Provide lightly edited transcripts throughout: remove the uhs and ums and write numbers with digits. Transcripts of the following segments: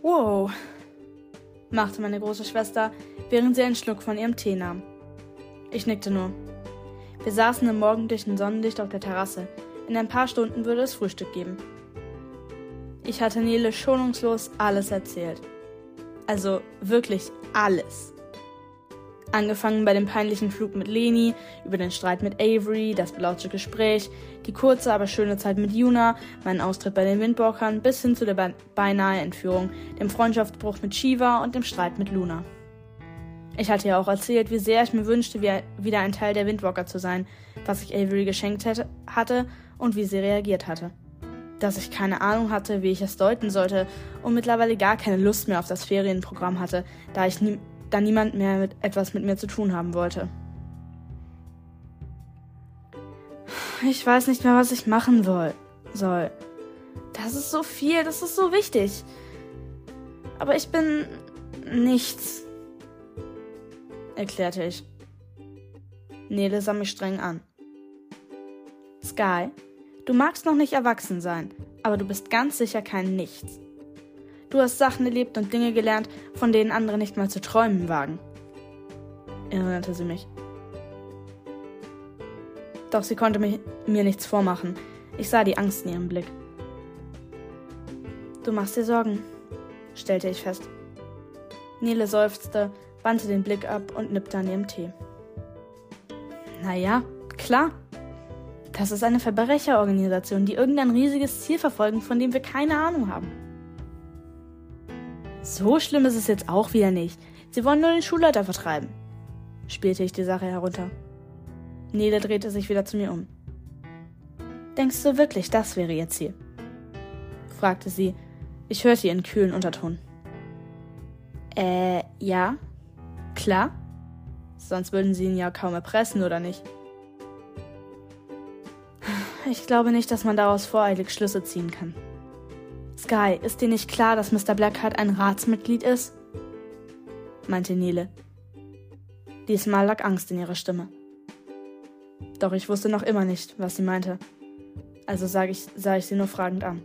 Wow, machte meine große Schwester, während sie einen Schluck von ihrem Tee nahm. Ich nickte nur. Wir saßen im morgendlichen Sonnenlicht auf der Terrasse. In ein paar Stunden würde es Frühstück geben. Ich hatte Nele schonungslos alles erzählt. Also wirklich alles. Angefangen bei dem peinlichen Flug mit Leni, über den Streit mit Avery, das belauschte Gespräch, die kurze, aber schöne Zeit mit Yuna, meinen Austritt bei den Windwalkern bis hin zu der beinahe Entführung, dem Freundschaftsbruch mit Shiva und dem Streit mit Luna. Ich hatte ja auch erzählt, wie sehr ich mir wünschte, wieder ein Teil der Windwalker zu sein, was ich Avery geschenkt hatte und wie sie reagiert hatte. Dass ich keine Ahnung hatte, wie ich es deuten sollte und mittlerweile gar keine Lust mehr auf das Ferienprogramm hatte, da niemand mehr etwas mit mir zu tun haben wollte. Ich weiß nicht mehr, was ich machen soll. Das ist so viel, das ist so wichtig. Aber ich bin nichts, erklärte ich. Nele sah mich streng an. Sky, du magst noch nicht erwachsen sein, aber du bist ganz sicher kein Nichts. Du hast Sachen erlebt und Dinge gelernt, von denen andere nicht mal zu träumen wagen, erinnerte sie mich. Doch sie konnte mir nichts vormachen. Ich sah die Angst in ihrem Blick. Du machst dir Sorgen, stellte ich fest. Nele seufzte, wandte den Blick ab und nippte an ihrem Tee. Naja, klar. Das ist eine Verbrecherorganisation, die irgendein riesiges Ziel verfolgen, von dem wir keine Ahnung haben. So schlimm ist es jetzt auch wieder nicht. Sie wollen nur den Schulleiter vertreiben, spielte ich die Sache herunter. Nele drehte sich wieder zu mir um. Denkst du wirklich, das wäre ihr Ziel? Fragte sie. Ich hörte ihren kühlen Unterton. Ja. Klar. Sonst würden sie ihn ja kaum erpressen, oder nicht? Ich glaube nicht, dass man daraus voreilig Schlüsse ziehen kann. Sky, ist dir nicht klar, dass Mr. Blackheart ein Ratsmitglied ist? Meinte Nele. Diesmal lag Angst in ihrer Stimme. Doch ich wusste noch immer nicht, was sie meinte. Also sah ich sie nur fragend an.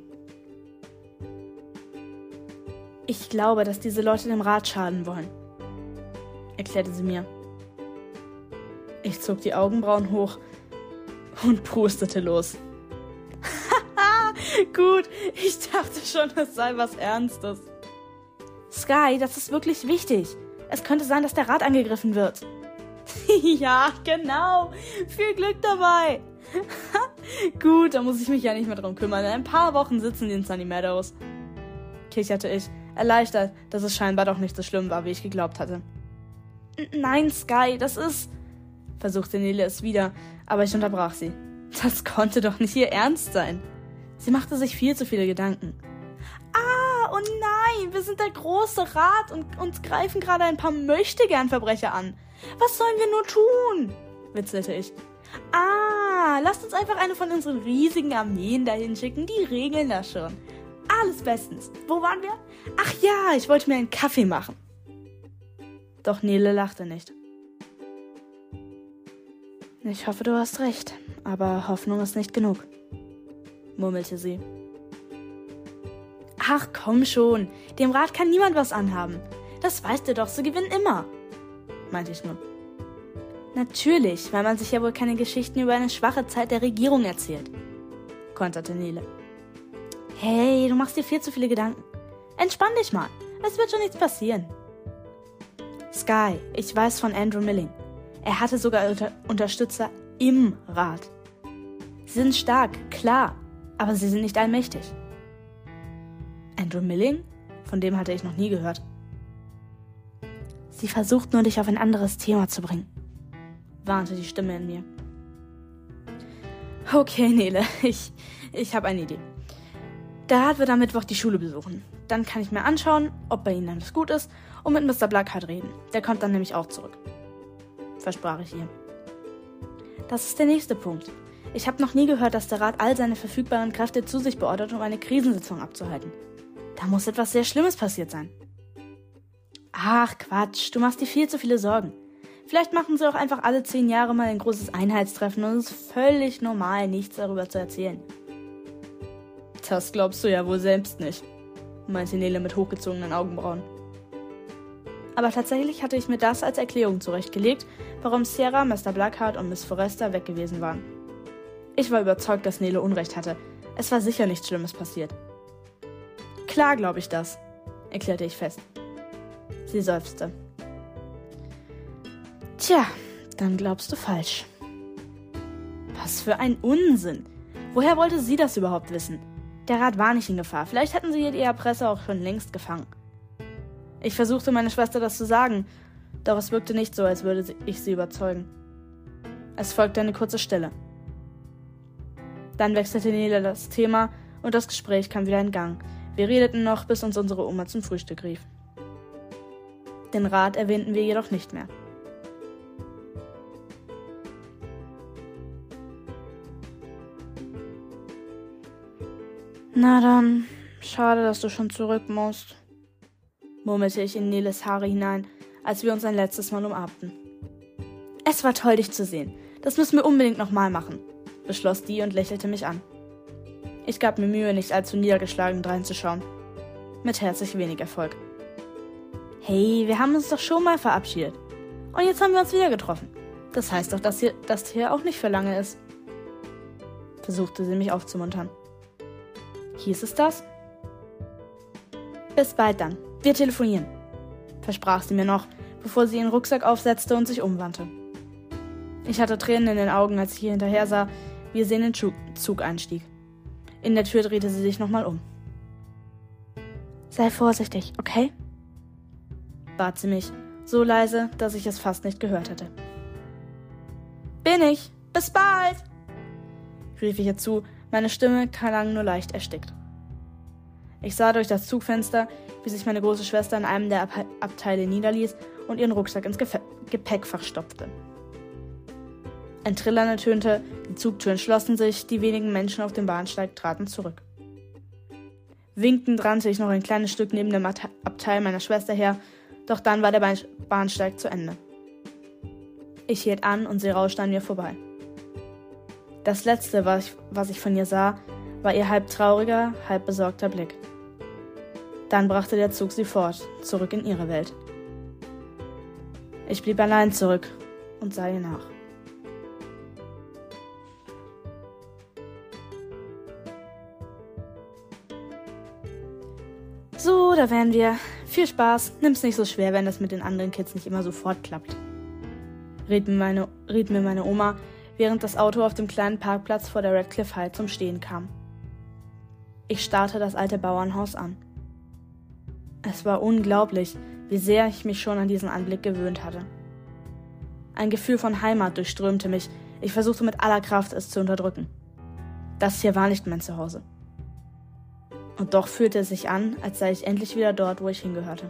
Ich glaube, dass diese Leute dem Rat schaden wollen, erklärte sie mir. Ich zog die Augenbrauen hoch und prustete los. Gut, ich dachte schon, es sei was Ernstes. Sky, das ist wirklich wichtig. Es könnte sein, dass der Rat angegriffen wird. Ja, genau. Viel Glück dabei. Gut, da muss ich mich ja nicht mehr drum kümmern. In ein paar Wochen sitzen die in Sunny Meadows, kicherte ich, erleichtert, dass es scheinbar doch nicht so schlimm war, wie ich geglaubt hatte. Nein, Sky, das ist... versuchte Nele es wieder, aber ich unterbrach sie. Das konnte doch nicht ihr Ernst sein. Sie machte sich viel zu viele Gedanken. Oh nein, wir sind der große Rat und uns greifen gerade ein paar Möchtegern-Verbrecher an. Was sollen wir nur tun? Witzelte ich. Lasst uns einfach eine von unseren riesigen Armeen dahin schicken, die regeln das schon. Alles bestens. Wo waren wir? Ach ja, ich wollte mir einen Kaffee machen. Doch Nele lachte nicht. Ich hoffe, du hast recht, aber Hoffnung ist nicht genug, murmelte sie. Ach komm schon, dem Rat kann niemand was anhaben. Das weißt du doch, sie gewinnen immer, meinte ich nur. Natürlich, weil man sich ja wohl keine Geschichten über eine schwache Zeit der Regierung erzählt, konterte Nele. Hey, du machst dir viel zu viele Gedanken. Entspann dich mal, es wird schon nichts passieren. Sky, ich weiß von Andrew Milling. Er hatte sogar Unterstützer im Rat. Sie sind stark, klar, aber sie sind nicht allmächtig. Andrew Milling? Von dem hatte ich noch nie gehört. Sie versucht nur, dich auf ein anderes Thema zu bringen, warnte die Stimme in mir. Okay, Nele, ich habe eine Idee. Der Rat wird am Mittwoch die Schule besuchen. Dann kann ich mir anschauen, ob bei ihnen alles gut ist und mit Mr. Blackheart reden. Der kommt dann nämlich auch zurück, versprach ich ihr. Das ist der nächste Punkt. Ich habe noch nie gehört, dass der Rat all seine verfügbaren Kräfte zu sich beordert, um eine Krisensitzung abzuhalten. Da muss etwas sehr Schlimmes passiert sein. Ach Quatsch, du machst dir viel zu viele Sorgen. Vielleicht machen sie auch einfach alle 10 Jahre mal ein großes Einheitstreffen und es ist völlig normal, nichts darüber zu erzählen. Das glaubst du ja wohl selbst nicht, meinte Nele mit hochgezogenen Augenbrauen. Aber tatsächlich hatte ich mir das als Erklärung zurechtgelegt, warum Sierra, Mr. Blackheart und Miss Forrester weg gewesen waren. Ich war überzeugt, dass Nele Unrecht hatte. Es war sicher nichts Schlimmes passiert. Klar glaube ich das, erklärte ich fest. Sie seufzte. Tja, dann glaubst du falsch. Was für ein Unsinn! Woher wollte sie das überhaupt wissen? Der Rat war nicht in Gefahr. Vielleicht hatten sie die Erpresser auch schon längst gefangen. Ich versuchte, meiner Schwester das zu sagen, doch es wirkte nicht so, als würde ich sie überzeugen. Es folgte eine kurze Stille. Dann wechselte Nele das Thema und das Gespräch kam wieder in Gang. Wir redeten noch, bis uns unsere Oma zum Frühstück rief. Den Rat erwähnten wir jedoch nicht mehr. Na dann, schade, dass du schon zurück musst, murmelte ich in Neles Haare hinein, als wir uns ein letztes Mal umarmten. Es war toll, dich zu sehen. Das müssen wir unbedingt nochmal machen, beschloss die und lächelte mich an. Ich gab mir Mühe, nicht allzu niedergeschlagen dreinzuschauen. Mit herzlich wenig Erfolg. Hey, wir haben uns doch schon mal verabschiedet. Und jetzt haben wir uns wieder getroffen. Das heißt doch, dass das hier auch nicht für lange ist. Versuchte sie mich aufzumuntern. Hieß es das? Bis bald dann. Wir telefonieren, versprach sie mir noch, bevor sie ihren Rucksack aufsetzte und sich umwandte. Ich hatte Tränen in den Augen, als ich ihr hinterher sah, wie sie in den Zug einstieg. In der Tür drehte sie sich nochmal um. Sei vorsichtig, okay? Bat sie mich, so leise, dass ich es fast nicht gehört hätte. Bin ich! Bis bald! Rief ich ihr zu, meine Stimme klang nur leicht erstickt. Ich sah durch das Zugfenster, wie sich meine große Schwester in einem der Abteile niederließ und ihren Rucksack ins Gepäckfach stopfte. Ein Trillern ertönte, die Zugtüren schlossen sich, die wenigen Menschen auf dem Bahnsteig traten zurück. Winkend rannte ich noch ein kleines Stück neben dem Abteil meiner Schwester her, doch dann war der Bahnsteig zu Ende. Ich hielt an und sie rauschte an mir vorbei. Das Letzte, was ich von ihr sah, war ihr halb trauriger, halb besorgter Blick. Dann brachte der Zug sie fort, zurück in ihre Welt. Ich blieb allein zurück und sah ihr nach. So, da wären wir. Viel Spaß, nimm's nicht so schwer, wenn das mit den anderen Kids nicht immer sofort klappt. Riet mir meine Oma, während das Auto auf dem kleinen Parkplatz vor der Radcliffe High zum Stehen kam. Ich starrte das alte Bauernhaus an. Es war unglaublich, wie sehr ich mich schon an diesen Anblick gewöhnt hatte. Ein Gefühl von Heimat durchströmte mich. Ich versuchte mit aller Kraft, es zu unterdrücken. Das hier war nicht mein Zuhause. Und doch fühlte es sich an, als sei ich endlich wieder dort, wo ich hingehörte.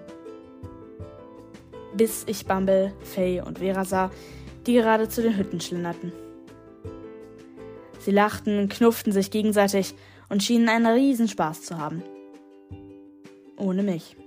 Bis ich Bumble, Faye und Vera sah, die gerade zu den Hütten schlenderten. Sie lachten, knufften sich gegenseitig und schienen einen riesen Spaß zu haben. Ohne mich.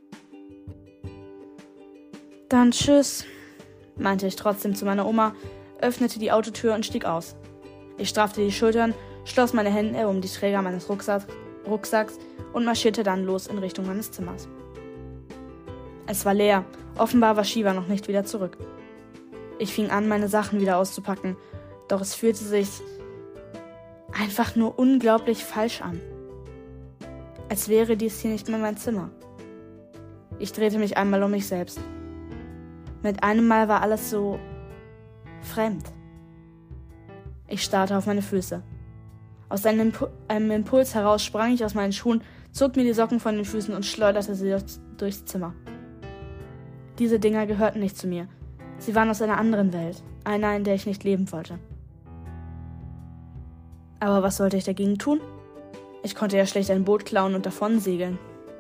Dann tschüss, meinte ich trotzdem zu meiner Oma, öffnete die Autotür und stieg aus. Ich straffte die Schultern, schloss meine Hände um die Träger meines Rucksacks und marschierte dann los in Richtung meines Zimmers. Es war leer, offenbar war Shiva noch nicht wieder zurück. Ich fing an, meine Sachen wieder auszupacken, doch es fühlte sich einfach nur unglaublich falsch an. Als wäre dies hier nicht mehr mein Zimmer. Ich drehte mich einmal um mich selbst. Mit einem Mal war alles so fremd. Ich starrte auf meine Füße. Aus einem Impuls heraus sprang ich aus meinen Schuhen, zog mir die Socken von den Füßen und schleuderte sie durchs Zimmer. Diese Dinger gehörten nicht zu mir. Sie waren aus einer anderen Welt, einer, in der ich nicht leben wollte. Aber was sollte ich dagegen tun? Ich konnte ja schlecht ein Boot klauen und davon segeln.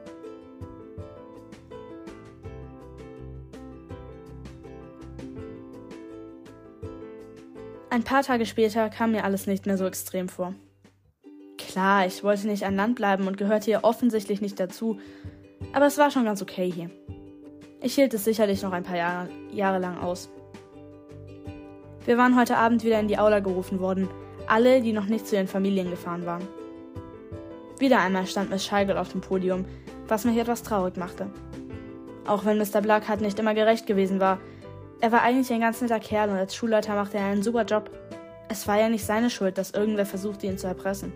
Ein paar Tage später kam mir alles nicht mehr so extrem vor. Klar, ich wollte nicht an Land bleiben und gehörte hier offensichtlich nicht dazu, aber es war schon ganz okay hier. Ich hielt es sicherlich noch ein paar Jahre lang aus. Wir waren heute Abend wieder in die Aula gerufen worden, alle, die noch nicht zu ihren Familien gefahren waren. Wieder einmal stand Miss Scheigel auf dem Podium, was mich etwas traurig machte. Auch wenn Mr. Blackheart nicht immer gerecht gewesen war, er war eigentlich ein ganz netter Kerl und als Schulleiter machte er einen super Job. Es war ja nicht seine Schuld, dass irgendwer versuchte, ihn zu erpressen.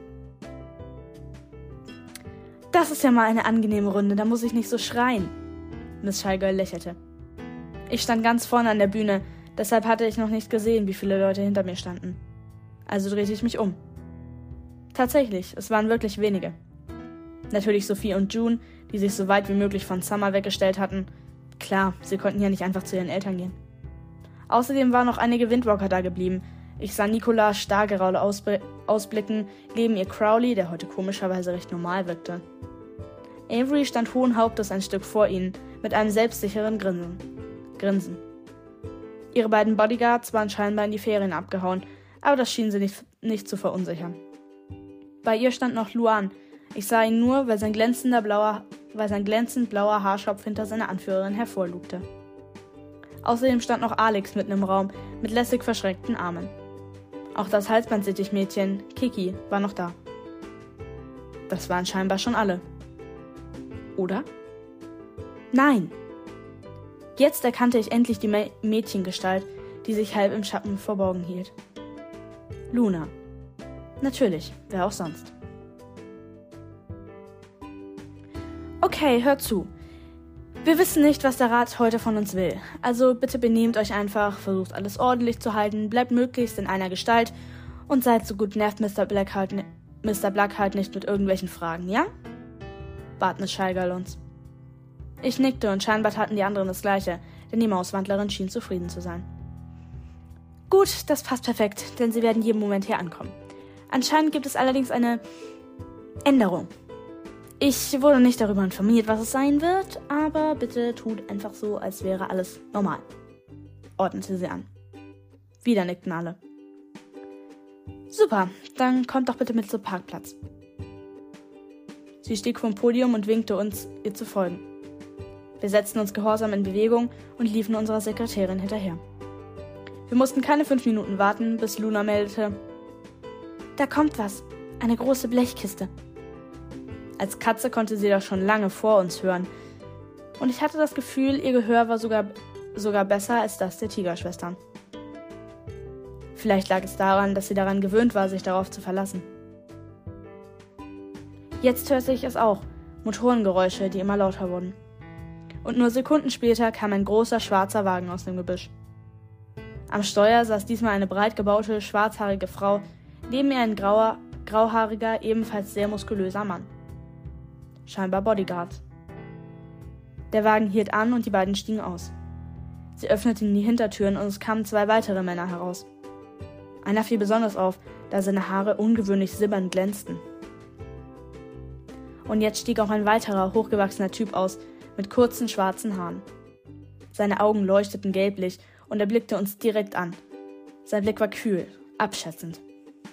Das ist ja mal eine angenehme Runde, da muss ich nicht so schreien. Miss Scheigel lächelte. Ich stand ganz vorne an der Bühne, deshalb hatte ich noch nicht gesehen, wie viele Leute hinter mir standen. Also drehte ich mich um. Tatsächlich, es waren wirklich wenige. Natürlich Sophie und June, die sich so weit wie möglich von Summer weggestellt hatten. Klar, sie konnten ja nicht einfach zu ihren Eltern gehen. Außerdem waren noch einige Windwalker da geblieben. Ich sah Nicola starrgerade ausblicken, neben ihr Crowley, der heute komischerweise recht normal wirkte. Avery stand hohen Hauptes ein Stück vor ihnen, mit einem selbstsicheren Grinsen. Ihre beiden Bodyguards waren scheinbar in die Ferien abgehauen, aber das schien sie nicht zu verunsichern. Bei ihr stand noch Luan. Ich sah ihn nur, weil sein glänzend blauer Haarschopf hinter seiner Anführerin hervorlugte. Außerdem stand noch Alex mitten im Raum, mit lässig verschränkten Armen. Auch das Halsbandsittichmädchen, Kiki, war noch da. Das waren scheinbar schon alle. Oder? Nein! Jetzt erkannte ich endlich die Mädchengestalt, die sich halb im Schatten verborgen hielt. Luna. Natürlich, wer auch sonst. Okay, hört zu. Wir wissen nicht, was der Rat heute von uns will. Also bitte benehmt euch einfach, versucht alles ordentlich zu halten, bleibt möglichst in einer Gestalt und seid so gut, nervt Mr. Blackheart nicht mit irgendwelchen Fragen, ja? Bat Miss Scheigel uns. Ich nickte und scheinbar taten die anderen das Gleiche, denn die Mauswandlerin schien zufrieden zu sein. Gut, das passt perfekt, denn sie werden jeden Moment hier ankommen. Anscheinend gibt es allerdings eine Änderung. Ich wurde nicht darüber informiert, was es sein wird, aber bitte tut einfach so, als wäre alles normal. Ordnete sie an. Wieder nickten alle. Super, dann kommt doch bitte mit zum Parkplatz. Sie stieg vom Podium und winkte uns, ihr zu folgen. Wir setzten uns gehorsam in Bewegung und liefen unserer Sekretärin hinterher. Wir mussten keine 5 Minuten warten, bis Luna meldete: Da kommt was, eine große Blechkiste. Als Katze konnte sie das schon lange vor uns hören. Und ich hatte das Gefühl, ihr Gehör war sogar besser als das der Tigerschwestern. Vielleicht lag es daran, dass sie daran gewöhnt war, sich darauf zu verlassen. Jetzt hörte ich es auch, Motorengeräusche, die immer lauter wurden. Und nur Sekunden später kam ein großer schwarzer Wagen aus dem Gebüsch. Am Steuer saß diesmal eine breit gebaute, schwarzhaarige Frau, neben ihr ein grauhaariger, ebenfalls sehr muskulöser Mann. Scheinbar Bodyguards. Der Wagen hielt an und die beiden stiegen aus. Sie öffneten die Hintertüren und es kamen 2 weitere Männer heraus. Einer fiel besonders auf, da seine Haare ungewöhnlich silbern glänzten. Und jetzt stieg auch ein weiterer, hochgewachsener Typ aus, mit kurzen schwarzen Haaren. Seine Augen leuchteten gelblich und er blickte uns direkt an. Sein Blick war kühl, abschätzend.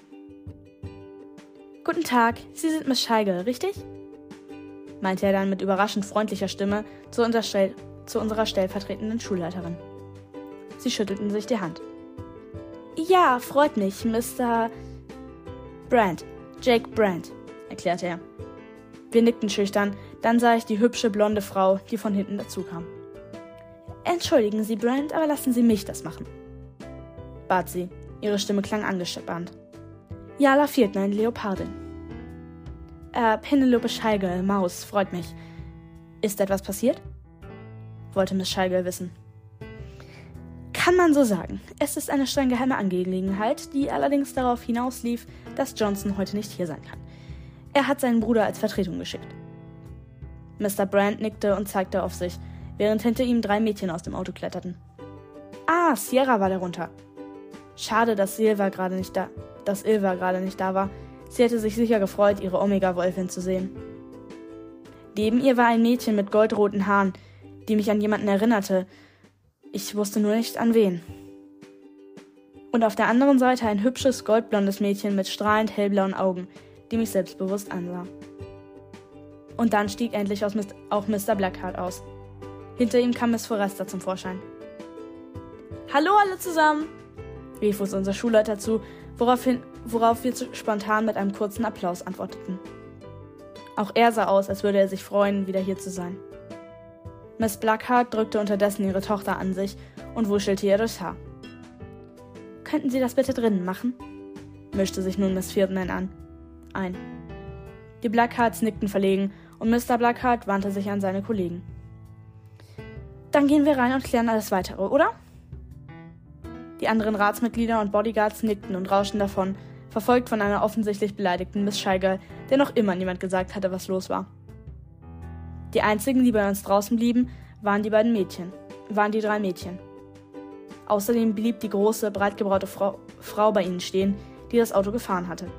Guten Tag, Sie sind Miss Scheigel, richtig? Meinte er dann mit überraschend freundlicher Stimme zu unserer stellvertretenden Schulleiterin. Sie schüttelten sich die Hand. Ja, freut mich, Mr. Brandt, Jake Brandt, erklärte er. Wir nickten schüchtern, dann sah ich die hübsche blonde Frau, die von hinten dazukam. Entschuldigen Sie, Brandt, aber lassen Sie mich das machen, bat sie. Ihre Stimme klang angespannt. Jala Viertnein, Leopardin. Penelope Scheigel, Maus, freut mich. Ist etwas passiert? Wollte Miss Scheigel wissen. Kann man so sagen. Es ist eine streng geheime Angelegenheit, die allerdings darauf hinauslief, dass Johnson heute nicht hier sein kann. Er hat seinen Bruder als Vertretung geschickt. Mr. Brandt nickte und zeigte auf sich, während hinter ihm 3 Mädchen aus dem Auto kletterten. Ah, Sierra war darunter. Schade, dass Ilva gerade nicht da war. Sie hätte sich sicher gefreut, ihre Omega-Wölfin zu sehen. Neben ihr war ein Mädchen mit goldroten Haaren, die mich an jemanden erinnerte. Ich wusste nur nicht, an wen. Und auf der anderen Seite ein hübsches, goldblondes Mädchen mit strahlend hellblauen Augen, die mich selbstbewusst ansah. Und dann stieg endlich auch Mr. Blackheart aus. Hinter ihm kam Miss Forrester zum Vorschein. »Hallo alle zusammen«, rief uns unser Schulleiter zu, worauf wir spontan mit einem kurzen Applaus antworteten. Auch er sah aus, als würde er sich freuen, wieder hier zu sein. Miss Blackheart drückte unterdessen ihre Tochter an sich und wuschelte ihr durchs Haar. »Könnten Sie das bitte drinnen machen?« mischte sich nun Miss Fieldman ein. Die Blackhearts nickten verlegen und Mr. Blackheart wandte sich an seine Kollegen. »Dann gehen wir rein und klären alles Weitere, oder?« Die anderen Ratsmitglieder und Bodyguards nickten und rauschten davon, verfolgt von einer offensichtlich beleidigten Miss Scheigal, der noch immer niemand gesagt hatte, was los war. Die einzigen, die bei uns draußen blieben, waren die drei Mädchen. Außerdem blieb die große, breitgebraute Frau bei ihnen stehen, die das Auto gefahren hatte.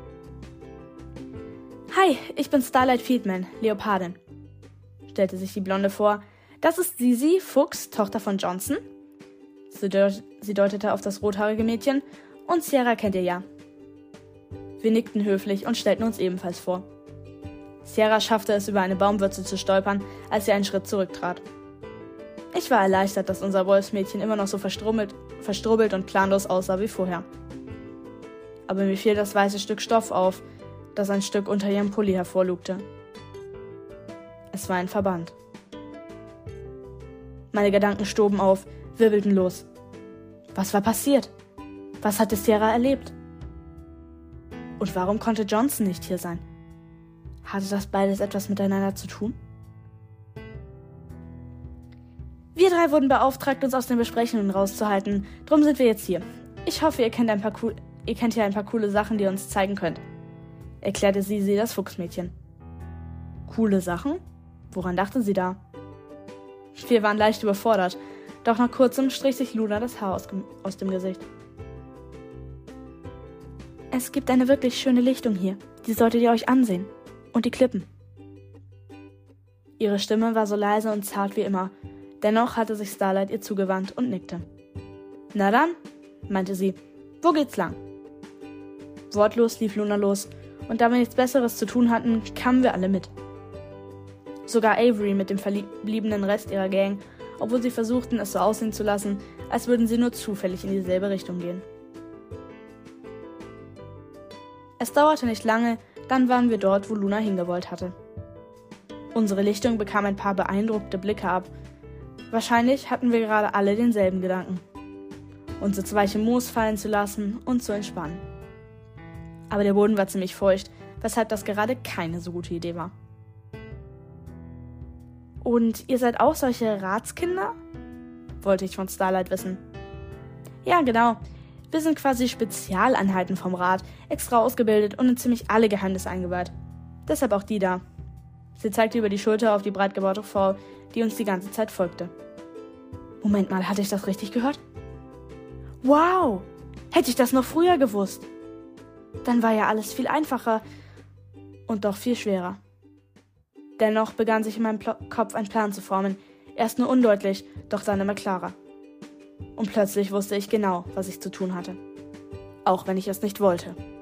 »Hi, ich bin Starlight Fieldman, Leopardin«, stellte sich die Blonde vor. »Das ist Sisi Fuchs, Tochter von Johnson.« Sie deutete auf das rothaarige Mädchen. »Und Sierra kennt ihr ja.« Wir nickten höflich und stellten uns ebenfalls vor. Sierra schaffte es, über eine Baumwurzel zu stolpern, als sie einen Schritt zurücktrat. Ich war erleichtert, dass unser Wolfsmädchen immer noch so verstrubbelt und planlos aussah wie vorher. Aber mir fiel das weiße Stück Stoff auf, das ein Stück unter ihrem Pulli hervorlugte. Es war ein Verband. Meine Gedanken stoben auf, wirbelten los. Was war passiert? Was hatte Sierra erlebt? Und warum konnte Johnson nicht hier sein? Hatte das beides etwas miteinander zu tun? Wir drei wurden beauftragt, uns aus den Besprechungen rauszuhalten. Drum sind wir jetzt hier. Ich hoffe, ihr kennt hier ein paar coole Sachen, die ihr uns zeigen könnt, erklärte Sisi, das Fuchsmädchen. Coole Sachen? Woran dachte sie da? Wir waren leicht überfordert, doch nach kurzem strich sich Luna das Haar aus dem Gesicht. Es gibt eine wirklich schöne Lichtung hier. Die solltet ihr euch ansehen. Und die Klippen. Ihre Stimme war so leise und zart wie immer. Dennoch hatte sich Starlight ihr zugewandt und nickte. Na dann, meinte sie, wo geht's lang? Wortlos lief Luna los, und da wir nichts Besseres zu tun hatten, kamen wir alle mit. Sogar Avery mit dem verbliebenen Rest ihrer Gang, obwohl sie versuchten, es so aussehen zu lassen, als würden sie nur zufällig in dieselbe Richtung gehen. Es dauerte nicht lange, dann waren wir dort, wo Luna hingewollt hatte. Unsere Lichtung bekam ein paar beeindruckte Blicke ab. Wahrscheinlich hatten wir gerade alle denselben Gedanken. Uns ins weiche Moos fallen zu lassen und zu entspannen. Aber der Boden war ziemlich feucht, weshalb das gerade keine so gute Idee war. Und ihr seid auch solche Ratskinder? Wollte ich von Starlight wissen. Ja, genau. Wir sind quasi Spezialeinheiten vom Rat, extra ausgebildet und in ziemlich alle Geheimnisse eingeweiht. Deshalb auch die da. Sie zeigte über die Schulter auf die breitgebaute Frau, die uns die ganze Zeit folgte. Moment mal, hatte ich das richtig gehört? Wow! Hätte ich das noch früher gewusst. Dann war ja alles viel einfacher und doch viel schwerer. Dennoch begann sich in meinem Kopf ein Plan zu formen. Erst nur undeutlich, doch dann immer klarer. Und plötzlich wusste ich genau, was ich zu tun hatte. Auch wenn ich es nicht wollte.